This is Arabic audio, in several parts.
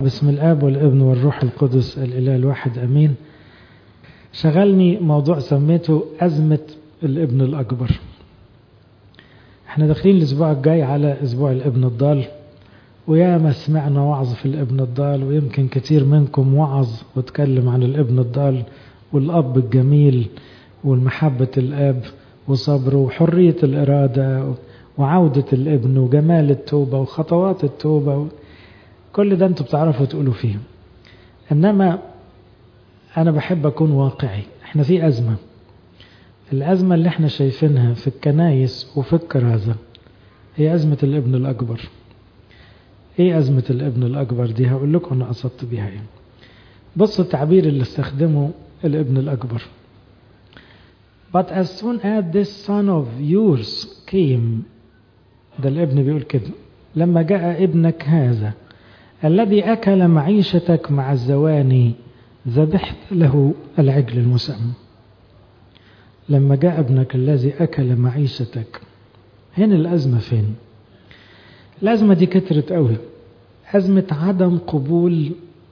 باسم الآب والابن والروح القدس الإله الواحد أمين. شغلني موضوع سميته أزمة الابن الأكبر. احنا داخلين الأسبوع الجاي على أسبوع الابن الضال، ويا ما سمعنا وعظ في الابن الضال، ويمكن كتير منكم وعظ واتكلم عن الابن الضال والأب الجميل والمحبة الآب وصبره وحرية الإرادة وعودة الابن وجمال التوبة وخطوات التوبة. كل ده انتوا بتعرفوا تقولوا فيه، انما انا بحب اكون واقعي. احنا في ازمة، الازمة اللي احنا شايفينها في الكنايس وفي الكرازة هي ازمة الابن الاكبر. ايه ازمة الابن الاكبر دي؟ هقول لكم انا قصدت بيها ايه. بصوا التعبير اللي استخدمه الابن الاكبر: But as soon as this son of yours came. ده الابن بيقول كده: لما جاء ابنك هذا الذي أكل معيشتك مع الزواني ذبحت له العجل المسمى. لما جاء ابنك الذي أكل معيشتك. هنا الأزمة فين؟ الأزمة دي كترت قوي، أزمة عدم قبول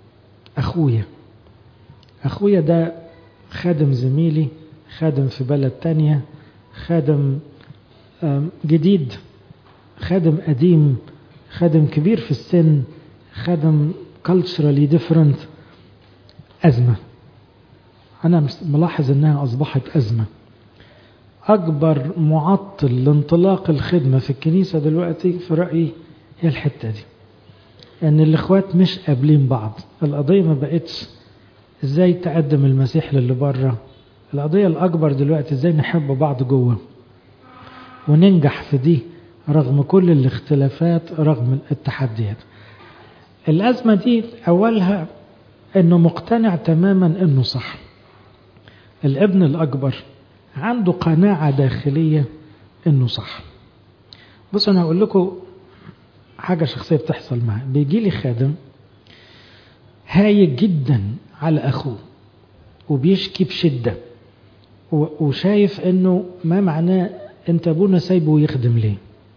أخويا ده خادم زميلي، خادم في بلد تانية، خادم جديد، خادم قديم، خادم كبير في السن، خادم culturally different. أزمة. أنا ملاحظ أنها أصبحت أزمة. أكبر معطل لانطلاق الخدمة في الكنيسة دلوقتي في رأيي هي الحتة دي، أن الإخوات مش قابلين بعض. القضية ما بقتش إزاي تقدم المسيح للي بره، القضية الأكبر دلوقتي إزاي نحب بعض جوه وننجح في دي رغم كل الاختلافات، رغم التحديات. الأزمة دي أولها أنه مقتنع تماما أنه صح. الابن الأكبر عنده قناعة داخلية أنه صح. بص أنا أقول لكم حاجة شخصية بتحصل معي. بيجي لي خادم هايج جدا على أخوه وبيشكي بشدة وشايف أنه ما معناه أنت أبونا سايبه يخدم ليه.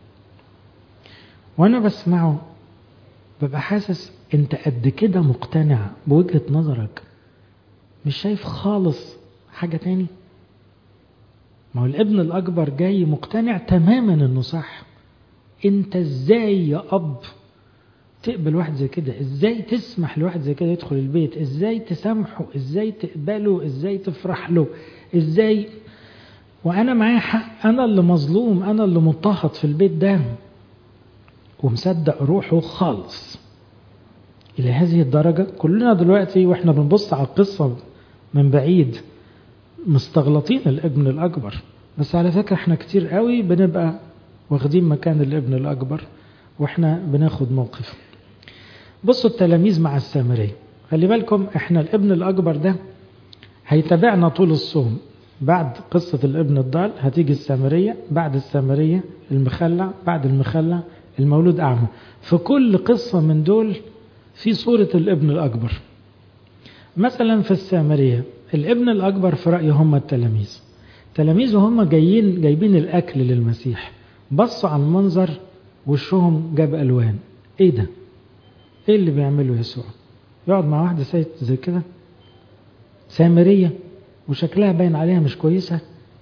وأنا بسمعه ببقى حاسس أنت قد كده مقتنع بوجهة نظرك، مش شايف خالص حاجة تاني. ما هو الابن الأكبر جاي مقتنع تماما أنه صح. أنت إزاي يا أب تقبل واحد زي كده؟ إزاي تسمح لواحد زي كده يدخل البيت؟ إزاي تسامحه؟ إزاي تقبله؟ إزاي تفرح له؟ إزاي وأنا معايا حق؟ أنا اللي مظلوم، أنا اللي مضطهد في البيت ده، ومصدق روحه خالص إلى هذه الدرجة. كلنا دلوقتي وإحنا بنبص على القصة من بعيد مستغلطين الابن الأكبر، بس على فكرة إحنا كتير قوي بنبقى واخدين مكان الابن الأكبر وإحنا بناخد موقف. بصوا التلاميذ مع السامرية، خلي بالكم إحنا الابن الأكبر ده هيتابعنا طول الصوم. بعد قصة الابن الضال هتيجي السامرية، بعد السامرية المخلع، بعد المخلع المولود أعمى. في كل قصة من دول في صورة الابن الأكبر. مثلا في السامرية الابن الأكبر في رأيه هم التلاميذ وهم جايبين الأكل للمسيح، بصوا على المنظر وشهم جاب ألوان. إيه ده؟ إيه اللي بيعمله يسوع؟ يقعد مع واحدة سيد زي كده سامرية وشكلها باين عليها مش كويسة.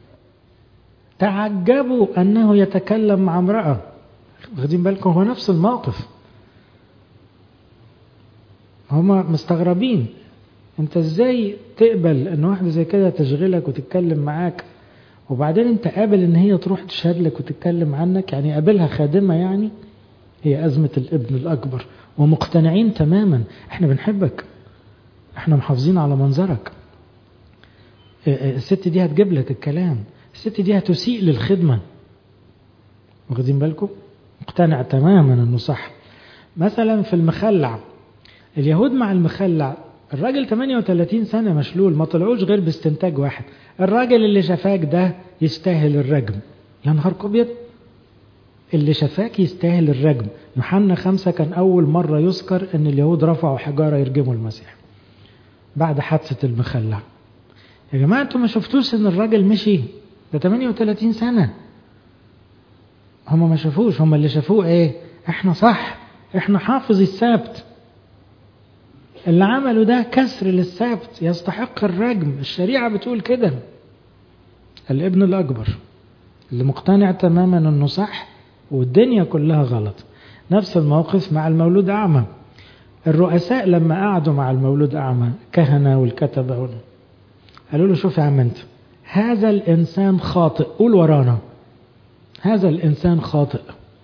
تعجبوا أنه يتكلم مع امرأة. واخدين بالكم؟ هو نفس الموقف، هما مستغربين. انت ازاي تقبل ان واحدة زي كده تشغلك وتتكلم معاك، وبعدين انت قابل ان هي تروح تشهد لك وتتكلم عنك؟ يعني قابلها خادمة. يعني هي أزمة الابن الأكبر، ومقتنعين تماما احنا بنحبك، احنا محافظين على منظرك. الست دي هتجيب لك الكلام، الست دي هتسيء للخدمة. واخدين بالكم؟ مقتنع تماما انه صح. مثلا في المخلع، اليهود مع المخلع، الراجل 38 سنة مشلول، ما طلعوش غير باستنتاج واحد: الراجل اللي شفاك ده يستاهل الرجم. يا نهار أبيض، اللي شفاك يستاهل الرجم. يوحنا 5 كان أول مرة يذكر أن اليهود رفعوا حجارة يرجموا المسيح بعد حادثة المخلع. يا جماعة انتوا ما شفتوش ان الراجل مشي؟ ده 38 سنة. هم ما شافوش، هم اللي شافوه ايه؟ احنا صح، احنا حافظ السبت. اللي عمله ده كسر للسبت، يستحق الرجم. الشريعة بتقول كده. الابن الأكبر اللي مقتنع تماما أنه صح والدنيا كلها غلط. نفس الموقف مع المولود أعمى. الرؤساء لما قعدوا مع المولود أعمى، كهنة والكتبة، قالوا له شوف يا عم انت، هذا الإنسان خاطئ، قول ورانا هذا الإنسان خاطئ،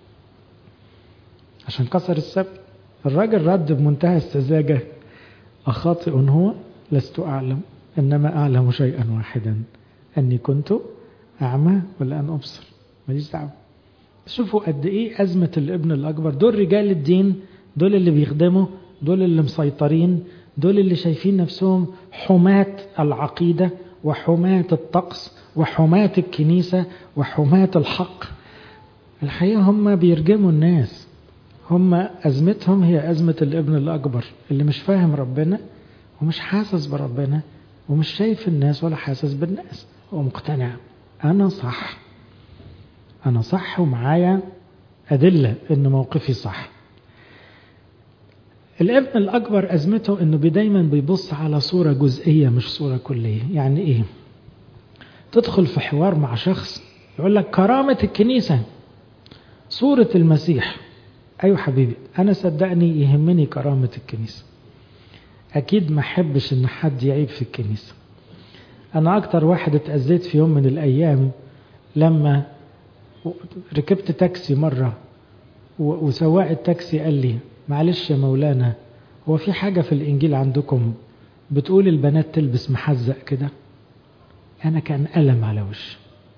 عشان كسر السبت. الراجل رد بمنتهى السذاجة: أخاطئ هو؟ لست أعلم، إنما أعلم شيئا واحدا، أني كنت أعمى والآن أبصر. ماليش دعوة. شوفوا قد إيه أزمة الابن الأكبر. دول رجال الدين، دول اللي بيخدموا، دول اللي مسيطرين، دول اللي شايفين نفسهم حماة العقيدة وحماة الطقس وحماة الكنيسة وحماة الحق. الحقيقة هم بيرجموا الناس. هم أزمتهم هي أزمة الابن الأكبر اللي مش فاهم ربنا ومش حاسس بربنا ومش شايف الناس ولا حاسس بالناس. هو مقتنع أنا صح، أنا صح ومعايا أدلة إن موقفي صح. الابن الأكبر أزمته إنه دايما بيبص على صورة جزئية مش صورة كلية. يعني إيه؟ تدخل في حوار مع شخص يقول لك كرامة الكنيسة، صورة المسيح. أيوة حبيبي، أنا صدقني يهمني كرامة الكنيسة، أكيد ما أحبش إن حد يعيب في الكنيسة. أنا أكتر واحد اتأذيت في يوم من الأيام لما ركبت تاكسي مرة وسواق التاكسي قال لي معلش يا مولانا، هو في حاجة في الإنجيل عندكم بتقول البنات تلبس محزق كده؟ أنا كان ألم على وشي.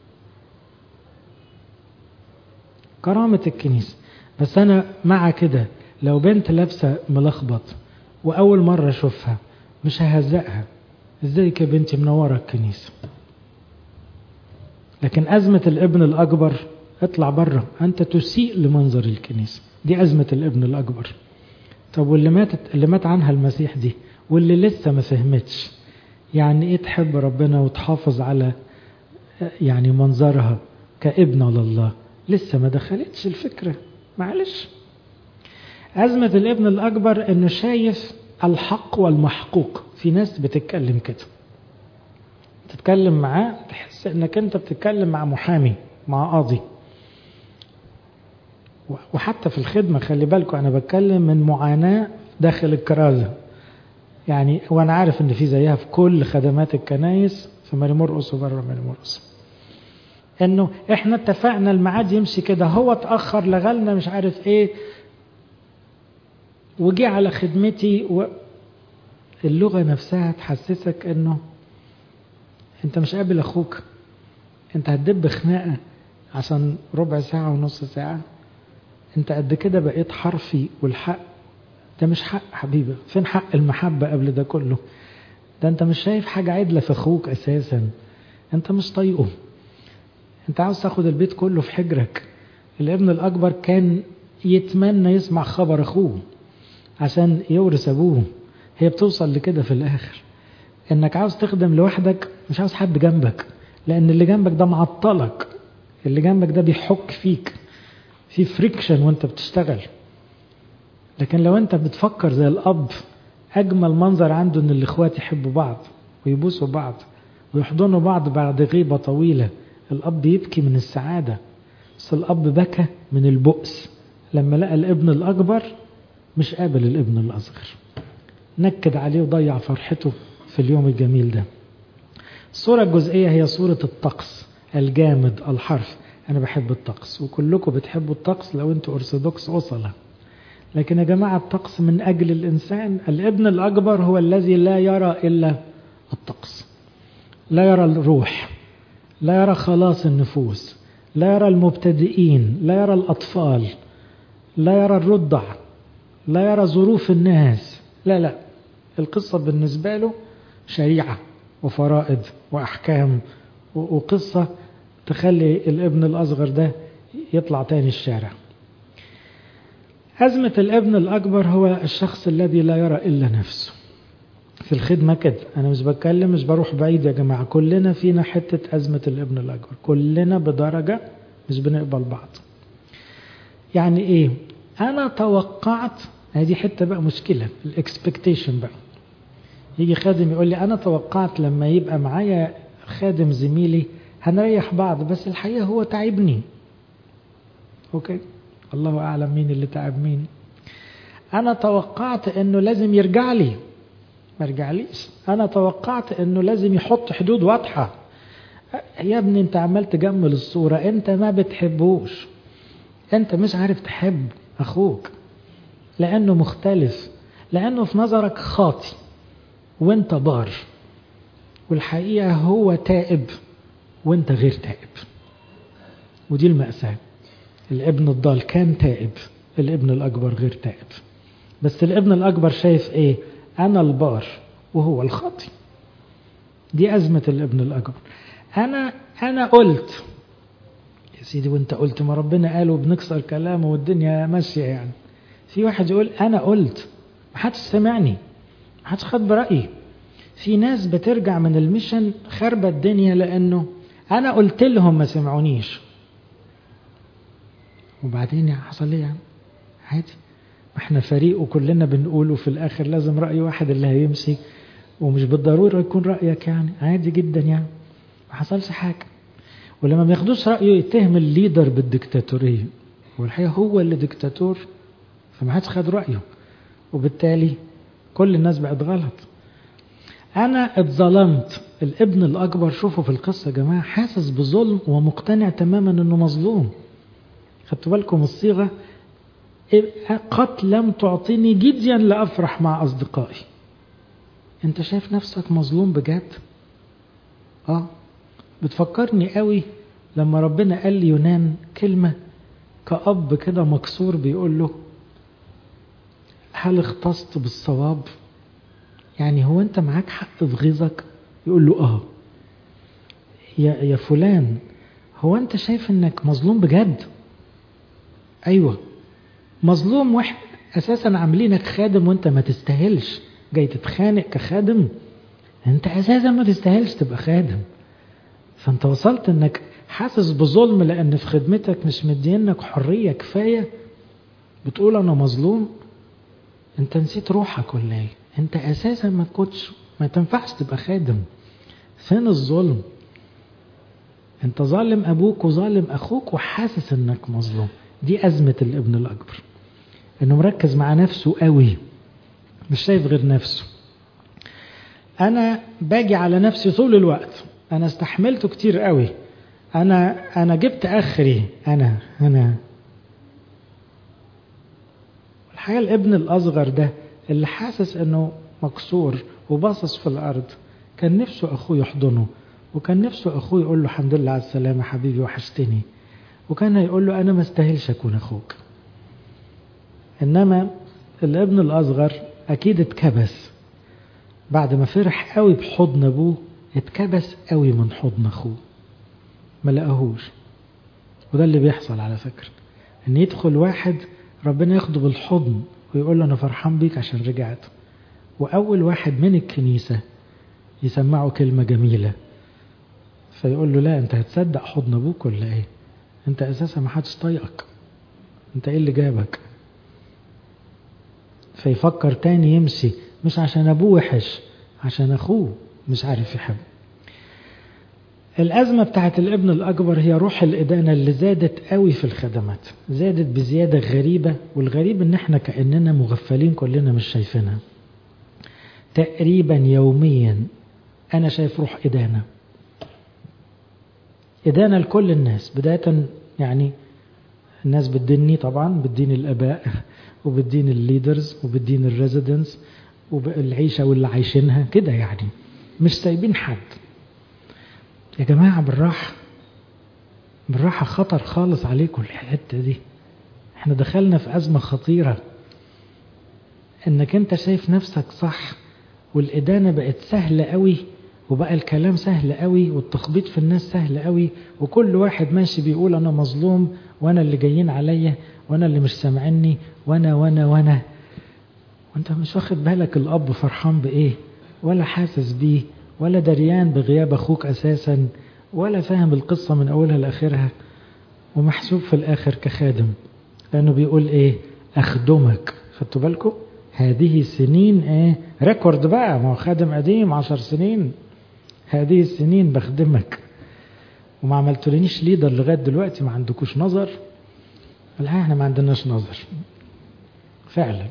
كرامة الكنيسة. بس أنا مع كده لو بنت لابسة ملخبط وأول مرة أشوفها مش ههزقها، إزيك يا بنتي منورة الكنيسة. لكن أزمة الابن الأكبر اطلع بره، أنت تسيء لمنظر الكنيسة. دي أزمة الابن الأكبر. طب واللي مات عنها المسيح دي، واللي لسه ما فهمتش يعني إيه تحب ربنا وتحافظ على يعني منظرها كابنة لله، لسه ما دخلتش الفكرة، معلش. أزمة الابن الأكبر إنه شايف الحق والمحقوق. في ناس بتتكلم كده، تتكلم معاه تحس إنك أنت بتتكلم مع محامي، مع قاضي. وحتى في الخدمة خلي بالكم أنا بتكلم من معاناة داخل الكرازة يعني، وأنا عارف إن في زيها في كل خدمات الكنايس في ماري مرقس وبره ماري مرقس، إنه إحنا اتفقنا الميعاد يمشي كده، هو اتأخر لغلنا مش عارف إيه وجي على خدمتي اللغة نفسها تحسسك إنه أنت مش قابل أخوك، أنت هتدب خناقة عشان ربع ساعة ونص ساعة، أنت قد كده بقيت حرفي. والحق ده مش حق حبيبي، فين حق المحبة قبل ده كله؟ ده أنت مش شايف حاجة عدلة في أخوك أساسا، أنت مش طايقه، أنت عاوز تاخد البيت كله في حجرك. الابن الأكبر كان يتمنى يسمع خبر أخوه عشان يورث أبوه. هي بتوصل لكده في الآخر، إنك عاوز تخدم لوحدك، مش عاوز حد جنبك، لأن اللي جنبك ده معطلك، اللي جنبك ده بيحك فيك، في فريكشن وانت بتشتغل. لكن لو انت بتفكر زي الأب، أجمل منظر عنده إن الإخوات يحبوا بعض ويبوسوا بعض ويحضنوا بعض بعد غيبة طويلة. الأب يبكي من السعادة، بس الأب بكى من البؤس لما لقى الابن الأكبر مش قابل الابن الأصغر، نكد عليه وضيع فرحته في اليوم الجميل ده. الصورة الجزئية هي صورة الطقس الجامد الحرف. أنا بحب الطقس وكلكم بتحبوا الطقس لو أنتوا أرثوذكس أصلا، لكن يا جماعة الطقس من أجل الإنسان. الابن الأكبر هو الذي لا يرى إلا الطقس، لا يرى الروح، لا يرى خلاص النفوس، لا يرى المبتدئين، لا يرى الأطفال، لا يرى الرضع، لا يرى ظروف الناس. لا، القصة بالنسبة له شريعة وفرائض وأحكام وقصة تخلي الابن الأصغر ده يطلع تاني الشارع. أزمة الابن الأكبر هو الشخص الذي لا يرى إلا نفسه. في الخدمة كده، أنا مش بتكلم، مش بروح بعيد يا جماعة، كلنا فينا حتة أزمة الابن الأكبر، كلنا بدرجة مش بنقبل بعض. يعني إيه؟ أنا توقعت هذه حتة بقى مشكلة، الاكسبكتيشن بقى. يجي خادم يقول لي أنا توقعت لما يبقى معايا خادم زميلي هنريح بعض، بس الحقيقة هو تعبني. أوكي، الله أعلم مين اللي تعب مين. أنا توقعت أنه لازم يرجع لي، ما رجعليش. أنا توقعت أنه لازم يحط حدود واضحة. يا ابني أنت عمال تجمل الصورة، أنت ما بتحبوش، أنت مش عارف تحب أخوك لأنه مختلف، لأنه في نظرك خاطي وأنت بار، والحقيقة هو تائب وأنت غير تائب. ودي المأساة. الابن الضال كان تائب، الابن الأكبر غير تائب. بس الابن الأكبر شايف إيه؟ أنا البار وهو الخاطي. دي أزمة الابن الأكبر. أنا قلت يا سيدي، وانت قلت ما ربنا قال وبنكسر كلامه والدنيا ماشية يعني. في واحد يقول أنا قلت، ما حدش سمعني، ما حدش خد برأيي. في ناس بترجع من الميشن خربة الدنيا لأنه أنا قلت لهم ما سمعونيش. وبعدين حصل ايه يعني؟ عادي، ما احنا فريق وكلنا بنقول، وفي الآخر لازم رأي واحد اللي هيمشي، ومش بالضرورة يكون رأيك يعني، عادي جدا يعني، ما حصلش حاجة. ولما ما ياخدوش رأيه يتهم الليدر بالديكتاتورية، والحقيقة هو اللي ديكتاتور، فما حدش خد رأيه، وبالتالي كل الناس بقت غلط. أنا اتظلمت. الابن الأكبر شوفوا في القصة يا جماعة حاسس بظلم ومقتنع تماما أنه مظلوم. خدتوا بالكم الصيغة؟ قد لم تعطيني جديا لأفرح مع أصدقائي. أنت شايف نفسك مظلوم بجد؟ بتفكرني قوي لما ربنا قال لي يونان كلمة كأب كده مكسور، بيقول له هل اختصت بالصواب؟ يعني هو أنت معاك حق في غيظك؟ يقول له يا فلان، هو أنت شايف أنك مظلوم بجد؟ أيوة مظلوم، واحد أساسا عاملينك خادم وأنت ما تستاهلش، جاي تتخانق كخادم؟ أنت أساسا ما تستاهلش تبقى خادم. فأنت وصلت أنك حاسس بظلم لأن في خدمتك مش مدينك حرية كفاية، بتقول أنا مظلوم. أنت نسيت روحك ولا إيه؟ أنت أساسا ما تنفعش تبقى خادم. فين الظلم؟ أنت ظالم أبوك وظالم أخوك وحاسس أنك مظلوم. دي أزمة الابن الأكبر، أنه مركز مع نفسه قوي، مش شايف غير نفسه. أنا باجي على نفسي طول الوقت، أنا استحملته كتير قوي، أنا جبت آخري، أنا الحقيقة الابن الأصغر ده اللي حاسس أنه مكسور وباصص في الأرض، كان نفسه أخوه يحضنه، وكان نفسه أخوه يقول له الحمد لله على السلامة حبيبي وحشتني، وكان هيقول له أنا ما استاهلش أكون أخوك. إنما الابن الأصغر أكيد اتكبس بعد ما فرح قوي بحضن أبوه، اتكبس قوي من حضن أخوه، ما لقاهوش. وده اللي بيحصل على فكرة، إن يدخل واحد ربنا ياخده بالحضن ويقول له أنا فرحان بيك عشان رجعت، وأول واحد من الكنيسة يسمعه كلمة جميلة فيقول له لا أنت هتصدق حضن أبوك ولا إيه؟ أنت أساسا ما حدش طايقك، أنت إيه اللي جابك؟ فيفكر تاني يمشي، مش عشان أبوه وحش، عشان أخوه مش عارف يحب. الأزمة بتاعت الابن الأكبر هي روح الإدانة اللي زادت قوي في الخدمات، زادت بزيادة غريبة. والغريب إن احنا كأننا مغفلين كلنا مش شايفينها. تقريبا يوميا أنا شايف روح إدانة، إدانة لكل الناس، بداية يعني الناس بتديني طبعا، بتدين الآباء وبتدين الليدرز وبتدين الريزيدنس والعيشة واللي عايشينها كده، يعني مش سايبين حد. يا جماعة بالراحة خطر خالص عليكم الحتة دي. احنا دخلنا في أزمة خطيرة، انك انت شايف نفسك صح والإدانة بقت سهلة قوي، وبقى الكلام سهل قوي، والتخبيط في الناس سهل قوي، وكل واحد ماشي بيقول أنا مظلوم، وأنا اللي جايين عليا، وأنا اللي مش سامعني، وأنا وأنت مش واخد بالك الأب فرحان بإيه، ولا حاسس بيه، ولا دريان بغياب أخوك أساسا، ولا فاهم القصة من أولها لآخرها، ومحسوب في الآخر كخادم، لأنه بيقول إيه؟ أخدمك خدتوا بالكم؟ هذه السنين ايه ريكورد بقى، ما هو خادم قديم 10 سنين، هذه السنين بخدمك وما عملتولينيش ليدر لغاية دلوقتي، ما عندكوش نظر. الحقيقة احنا ما عندناش نظر فعلا.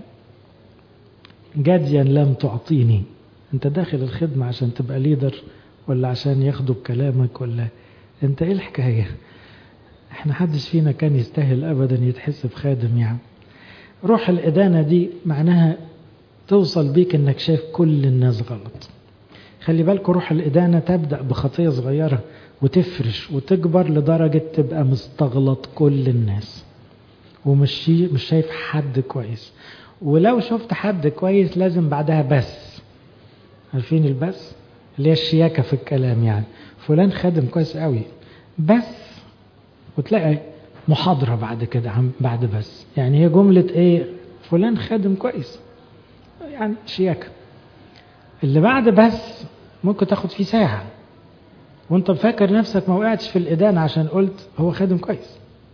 جديا لم تعطيني. انت داخل الخدمة عشان تبقى ليدر ولا عشان ياخدوا بكلامك، ولا انت ايه الحكاية؟ احنا حدش فينا كان يستاهل ابدا يتحسب خادم يعني. روح الإدانة دي معناها توصل بيك انك شايف كل الناس غلط. خلي بالكوا روح الإدانة تبدأ بخطية صغيرة وتفرش وتكبر لدرجة تبقى مستغلط كل الناس ومش شايف حد كويس. ولو شفت حد كويس لازم بعدها بس. عارفين البس اللي هي الشياكة في الكلام، يعني فلان خادم كويس قوي بس، وتلاقي محاضرة بعد كده بعد بس، يعني هي جملة ايه؟ فلان خادم كويس، يعني شياكة. اللي بعد بس ممكن تاخد فيه ساعة وانت فاكر نفسك ما وقعتش في الإدانة عشان قلت هو خادم كويس.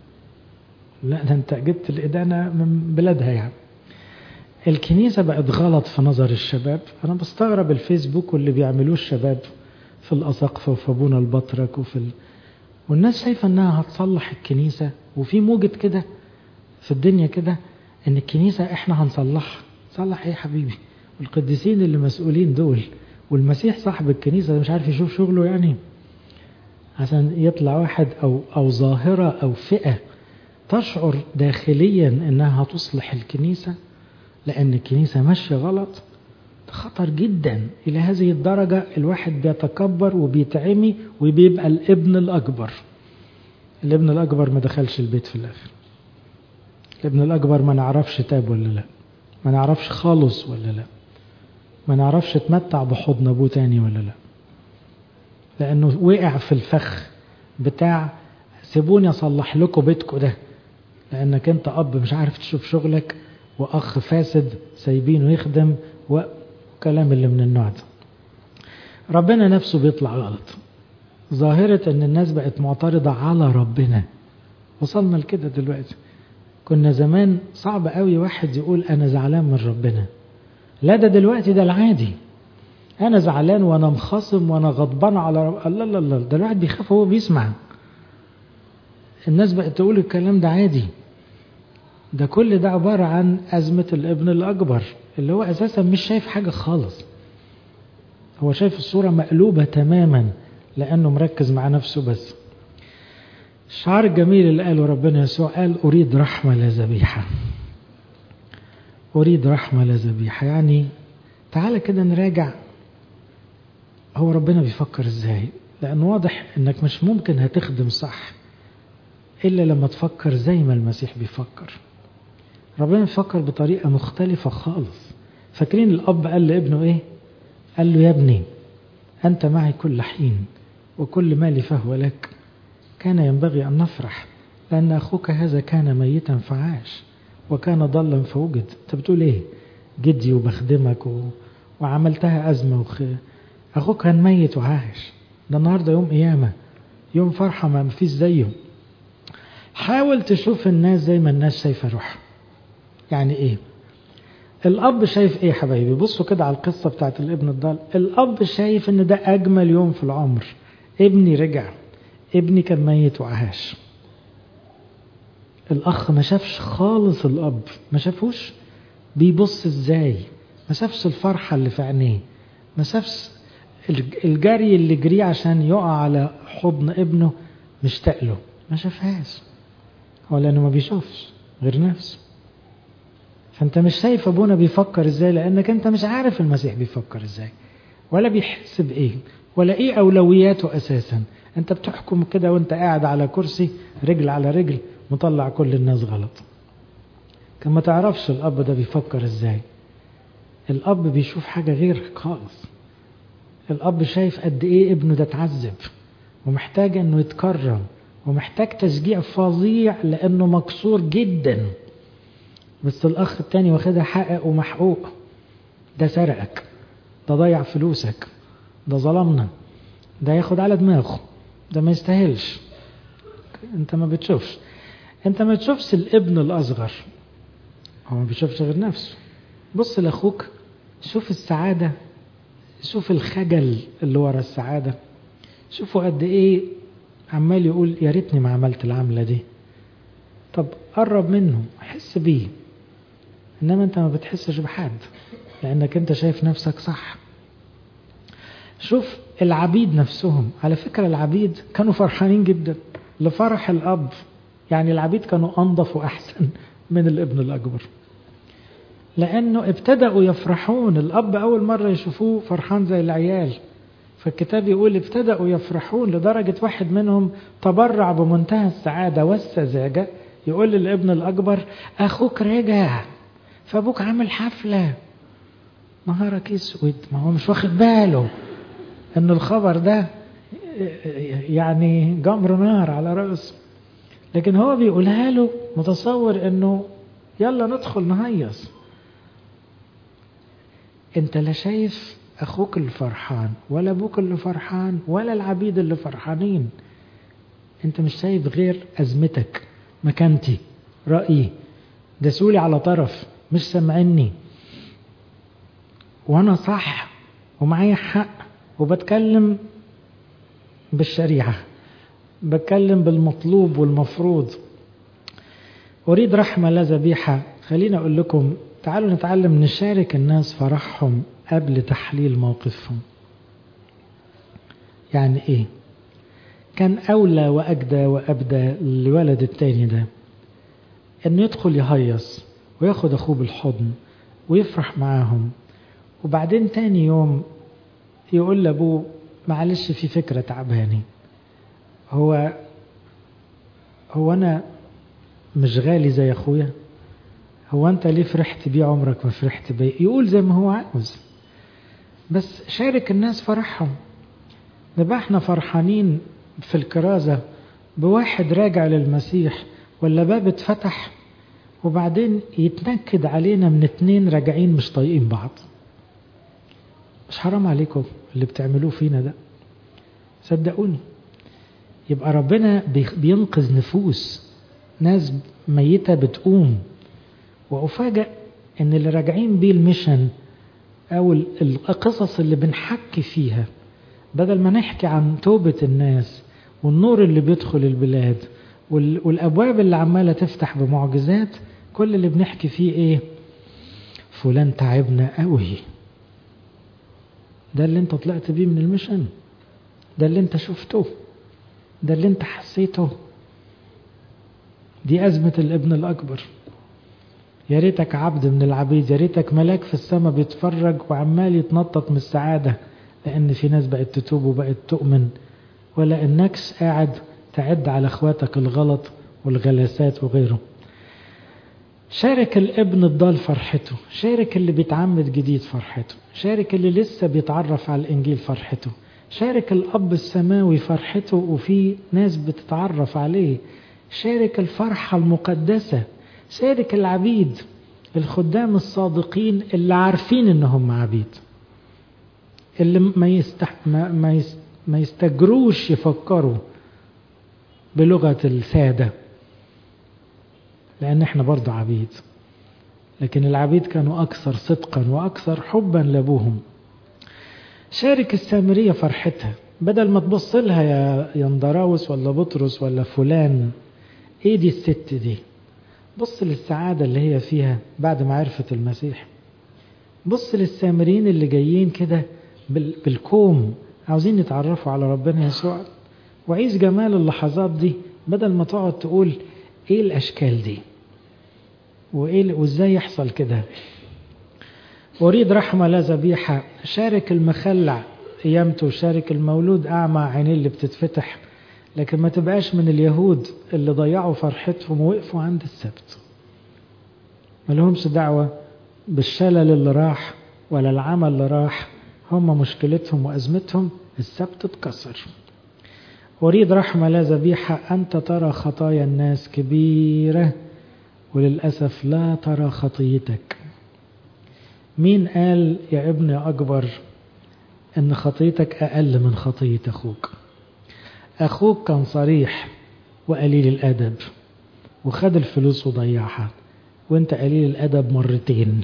لا، ده انت جبت الإدانة من بلادها يعني. الكنيسة بقت غلط في نظر الشباب. أنا بستغرب الفيسبوك واللي بيعملوه الشباب في الأساقفة وفي أبونا البطرك والناس شايفة أنها هتصلح الكنيسة، وفي موجة كده في الدنيا كده أن الكنيسة إحنا هنصلحها. صلح إيه يا حبيبي؟ والقديسين اللي مسؤولين دول والمسيح صاحب الكنيسة مش عارف يشوف شغله يعني، عشان يطلع واحد أو ظاهرة أو فئة تشعر داخليا أنها تصلح الكنيسة لأن الكنيسة ماشية غلط. خطر جدا. إلى هذه الدرجة الواحد بيتكبر وبيتعمي وبيبقى الابن الأكبر. الابن الأكبر ما دخلش البيت في الآخر. الابن الأكبر ما نعرفش تاب ولا لا، ما نعرفش خالص ولا لا، ما نعرفش تمتع بحضن أبوه تاني ولا لا، لأنه وقع في الفخ بتاع سيبوني أصلح لكم بيتكم ده، لأنك أنت أب مش عارف تشوف شغلك وأخ فاسد سايبينه يخدم وكلام اللي من النوع ده. ربنا نفسه بيطلع غلط. ظاهرة أن الناس بقت معترضة على ربنا. وصلنا لكده دلوقتي. كنا زمان صعب قوي واحد يقول أنا زعلان من ربنا. لا، ده دلوقتي ده العادي. أنا زعلان وأنا مخاصم وأنا غضبان على الله. لا لا، ده الواحد بيخاف وهو بيسمع. الناس بقت تقول الكلام ده عادي. ده كل ده عبارة عن أزمة الابن الأكبر اللي هو أساسا مش شايف حاجة خالص. هو شايف الصورة مقلوبة تماما لأنه مركز مع نفسه بس. الشعار الجميل اللي قاله ربنا يسوع قال أريد رحمة لا ذبيحة. أريد رحمة لا ذبيحة، يعني تعالى كده نراجع هو ربنا بيفكر ازاي، لأنه واضح انك مش ممكن هتخدم صح إلا لما تفكر زي ما المسيح بيفكر. ربنا بيفكر بطريقة مختلفة خالص. فاكرين الأب قال لابنه ايه؟ قال له يا ابني أنت معي كل حين وكل مالي فهو لك. كان ينبغي أن نفرح لأن أخوك هذا كان ميتا فعاش وكان ضلا فوجد. أنت بتقول إيه؟ جدي وبخدمك وعملتها أزمة أخوك كان ميت وعاش. ده النهاردة يوم قيامة، يوم فرحة ما فيش زيه. حاول تشوف الناس زي ما الناس شايفة روح. يعني إيه؟ الأب شايف إيه حبايبي؟ بصوا كده على القصة بتاعت الابن الضال. الأب شايف إن ده أجمل يوم في العمر. ابني رجع، ابني كان ميت وعاش. الأخ ما شافش خالص، الأب ما شافوش بيبص إزاي، ما شافش الفرحة اللي في عينيه، ما شافش الجري اللي جريه عشان يقع على حضن ابنه مشتاق له، ما شافهاش. هو لأنه ما بيشوفش غير نفسه. فأنت مش شايف أبونا بيفكر إزاي لأنك أنت مش عارف المسيح بيفكر إزاي ولا بيحس بإيه ولا إيه أولوياته أساسا. أنت بتحكم كده وأنت قاعد على كرسي رجل على رجل مطلع كل الناس غلط. كان ما تعرفش الأب ده بيفكر إزاي. الأب بيشوف حاجة غير خالص. الأب شايف قد إيه ابنه ده اتعذب ومحتاج أنه يتكرم ومحتاج تشجيع فظيع لأنه مكسور جدا. بس الأخ التاني واخدها حقق ومحقوق. ده سرقك، ده ضيع فلوسك، ده ظلمنا، ده ياخد على دماغه، ده ما يستاهلش. انت ما بتشوفش. انت ما تشوفش الابن الأصغر هو ما بيشوفش غير نفسه. بص لأخوك، شوف السعادة، شوف الخجل اللي ورا السعادة، شوفوا قد ايه عمال يقول يا ريتني ما عملت العملة دي. طب قرب منه، حس بيه. انما انت ما بتحسش بحد لانك انت شايف نفسك صح. شوف العبيد نفسهم، على فكرة العبيد كانوا فرحانين جدا لفرح الأب. يعني العبيد كانوا أنظف وأحسن من الابن الأكبر، لأنه ابتدأوا يفرحون. الأب أول مرة يشوفوه فرحان زي العيال، فالكتاب يقول ابتدأوا يفرحون لدرجة واحد منهم تبرع بمنتهى السعادة والسذاجة، يقول للابن الأكبر أخوك رجع، فأبوك عامل حفلة. نهارك اسود، ما هو مش واخد باله ان الخبر ده يعني جمر نار على رأسه، لكن هو بيقولها له متصور انه يلا ندخل نهيص. انت لا شايف اخوك اللي فرحان ولا ابوك اللي فرحان ولا العبيد اللي فرحانين. انت مش شايف غير ازمتك، مكانتي، رأيي، دسولي على طرف، مش سمعني، وانا صح ومعايا حق، وبتكلم بالشريعة، بتكلم بالمطلوب والمفروض. أريد رحمة لا ذبيحة. خليني أقول لكم، تعالوا نتعلم نشارك الناس فرحهم قبل تحليل موقفهم. يعني إيه؟ كان أولى وأجدى وأبدى للولد التاني ده إنه يدخل يهيص وياخد أخوه بالحضن ويفرح معاهم، وبعدين تاني يوم يقول لأبوه معلش في فكرة تعباني، هو أنا مش غالي زي أخويا؟ هو أنت ليه فرحت بيه عمرك ما فرحت بيه؟ يقول زي ما هو عاوز، بس شارك الناس فرحهم. نبقى احنا فرحانين في الكرازة بواحد راجع للمسيح، ولا باب اتفتح وبعدين يتنكد علينا من 2 راجعين مش طايقين بعض؟ مش حرام عليكم اللي بتعملوه فينا ده؟ صدقوني. يبقى ربنا بينقذ نفوس، ناس ميتة بتقوم. وأفاجأ ان اللي راجعين بيه الميشن او القصص اللي بنحكي فيها، بدل ما نحكي عن توبة الناس والنور اللي بيدخل البلاد والابواب اللي عمالة تفتح بمعجزات، كل اللي بنحكي فيه ايه؟ فلان تعبنا قوي. ده اللي انت طلعت بيه من الميشن؟ ده اللي انت شفته؟ ده اللي انت حسيته؟ دي أزمة الابن الأكبر. يا ريتك عبد من العبيد، يا ريتك ملاك في السماء بيتفرج وعمال يتنطط من السعادة لأن في ناس بقت تتوب وبقت تؤمن، ولا إنكش قاعد تعد على اخواتك الغلط والغلاسات وغيره. شارك الابن الضال فرحته، شارك اللي بيتعمد جديد فرحته، شارك اللي لسه بيتعرف على الإنجيل فرحته، شارك الأب السماوي فرحته وفي ناس بتتعرف عليه، شارك الفرحة المقدسة، شارك العبيد الخدام الصادقين اللي عارفين انهم عبيد، اللي ما يستجروش يفكروا بلغة السادة، لأن احنا برضو عبيد، لكن العبيد كانوا أكثر صدقا وأكثر حبا لأبوهم. شارك السامرية فرحتها، بدل ما تبص لها يا اندراوس ولا بطرس ولا فلان ايه دي الست دي، بص للسعادة اللي هي فيها بعد ما عرفت المسيح. بص للسامريين اللي جايين كده بالكوم عاوزين يتعرفوا على ربنا يسوع، وعيش جمال اللحظات دي بدل ما تقعد تقول ايه الاشكال دي وازاي يحصل كده. أريد رحمة لا ذبيحة. شارك المخلع قيامته، شارك المولود أعمى عينيه اللي بتتفتح، لكن ما تبقاش من اليهود اللي ضيعوا فرحتهم ووقفوا عند السبت، ما لهمش دعوة بالشلل اللي راح ولا العمل اللي راح، هم مشكلتهم وأزمتهم السبت اتكسر. أريد رحمة لا ذبيحة. أنت ترى خطايا الناس كبيرة وللأسف لا ترى خطيتك. مين قال يا ابن يا أكبر أن خطيتك أقل من خطية أخوك؟ أخوك كان صريح وقليل الأدب وخد الفلوس وضيعها، وانت قليل الأدب مرتين،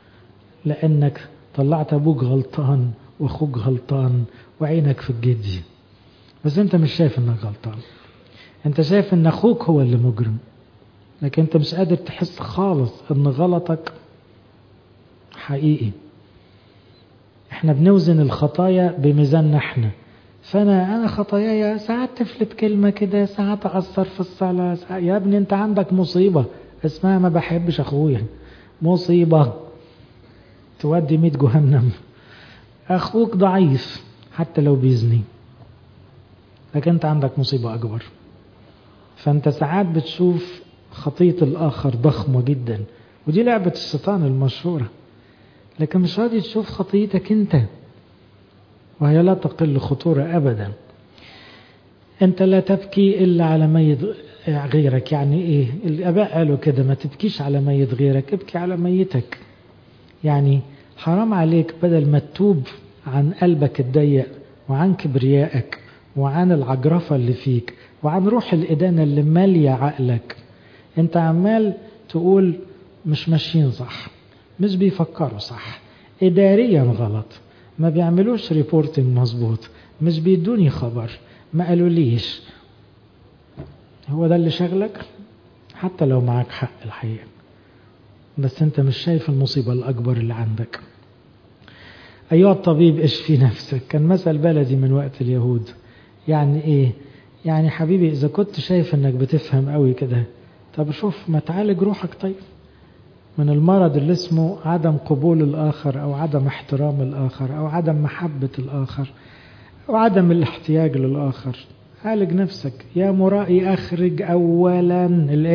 لأنك طلعت أبوك غلطان وأخوك غلطان وعينك في الجدي، بس انت مش شايف انك غلطان، انت شايف ان أخوك هو اللي مجرم، لكن انت مش قادر تحس خالص ان غلطك حقيقي. احنا بنوزن الخطايا بميزاننا احنا، فانا خطاياي ساعات تفلت كلمة كده، ساعات اقصر في الصلاة، يا ابني انت عندك مصيبة اسمها ما بحبش اخويا، مصيبة تودي 100 جهنم. اخوك ضعيف حتى لو بيزني، لكن انت عندك مصيبة اكبر. فانت ساعات بتشوف خطية الاخر ضخمة جدا، ودي لعبة الشيطان المشهورة، لكن مش راضي تشوف خطيتك انت، وهي لا تقل خطورة ابدا. انت لا تبكي الا على ميت غيرك. يعني ايه؟ الاباء قالوا كده، ما تبكيش على ميت غيرك، ابكي على ميتك. يعني حرام عليك بدل ما تتوب عن قلبك الضيق وعن كبريائك وعن العجرفة اللي فيك وعن روح الإدانة اللي مالية عقلك، انت عمال تقول مش ماشيين صح، مش بيفكروا صح، إداريا غلط، ما بيعملوش ريبورتنج مظبوط، مش بيدوني خبر، ما قالوا ليش. هو ده اللي شغلك، حتى لو معك حق الحقيقة، بس انت مش شايف المصيبة الأكبر اللي عندك. أيها الطبيب اشفي نفسك، كان مثل بلدي من وقت اليهود. يعني ايه؟ يعني حبيبي إذا كنت شايف انك بتفهم قوي كده، طب شوف ما تعالج روحك طيب من المرض اللي اسمه عدم قبول الآخر أو عدم احترام الآخر أو عدم محبة الآخر أو عدم الاحتياج للآخر. عالج نفسك يا مرائي. أخرج أولا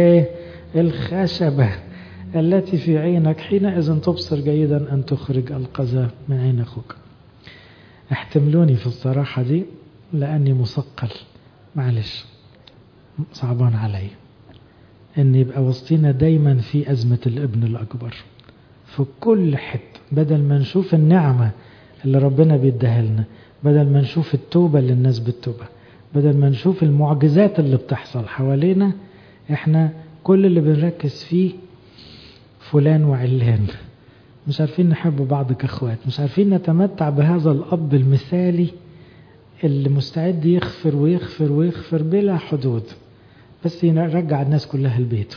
الخشبة التي في عينك، حينئذ تبصر جيدا أن تخرج القذى من عين أخوك. احتملوني في الصراحة دي لأني مثقل، معلش صعبان علي أن يبقى وسطينا دايما في أزمة الابن الأكبر في كل حتة. بدل ما نشوف النعمة اللي ربنا بيديها لنا، بدل ما نشوف التوبة اللي الناس بتتوبها، بدل ما نشوف المعجزات اللي بتحصل حوالينا، احنا كل اللي بنركز فيه فلان وعلان. مش عارفين نحب بعض كأخوات، مش عارفين نتمتع بهذا الأب المثالي اللي مستعد يغفر ويغفر ويغفر بلا حدود، بس يرجع الناس كلها لبيته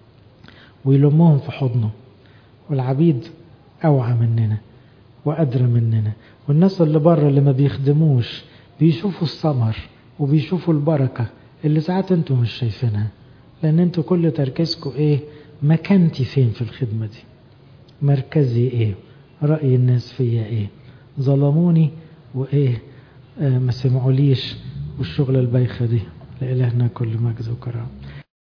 ويلمهم في حضنه. والعبيد أوعى مننا وأدرى مننا، والناس اللي بره اللي ما بيخدموش بيشوفوا الثمر وبيشوفوا البركة اللي ساعات انتوا مش شايفينها، لأن انتوا كل تركيزكم مكانتي فين في الخدمة دي، مركزي رأي الناس فيا ظلموني ما سمعوليش، والشغل البايخة دي. لإلهنا كل مجد وكرام.